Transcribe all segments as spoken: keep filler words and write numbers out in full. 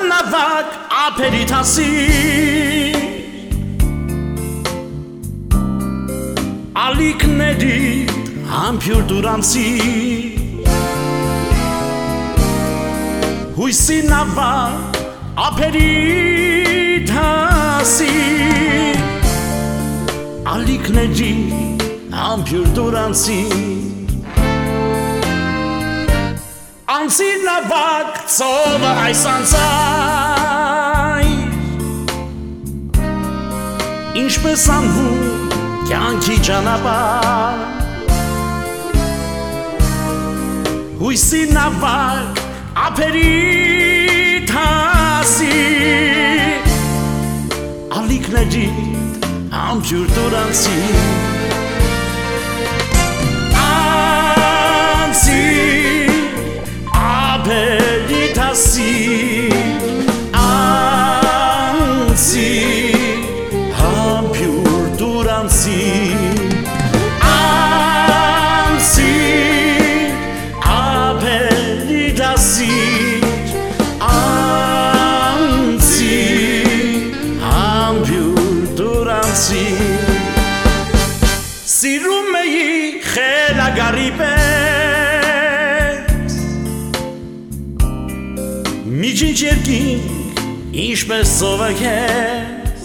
նավակ ափերի թասիր ալիքների համբյուր դուրանցիր հույսի նավակ ափերի թասիր ալիքների համբյուր դուրանցիր Անցիր նավակ ծովը այս անցայր Ինչպես անվում կյանքի ճանապարհ Հույսի նավակ ափերի թասիր Ալիքների համբյուր դուրանցիր Անցիր համբյուր դուրանցիր Անցիր ափերի թասիր Անցիր համբյուր դուրանցիր Սիրում էի խելագարի պես Միջին երկինք ինչպես ծովը քեզ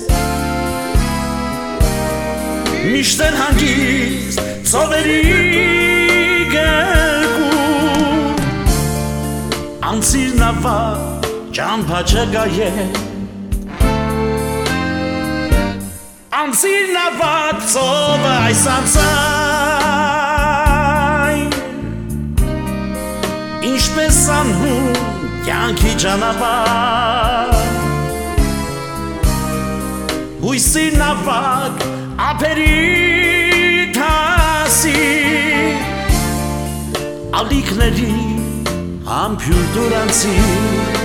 Միշտ էր հանգիստ ծովերի գերկում Անցիր նավակ ճամփա չգայել Անցիր նավակ ծովը այս անցայր Ինչպես անհուն կյանքի ճանապարհ Հույսի նավակ ափերի թասիր Ալիքների համբյուր դուրանցիր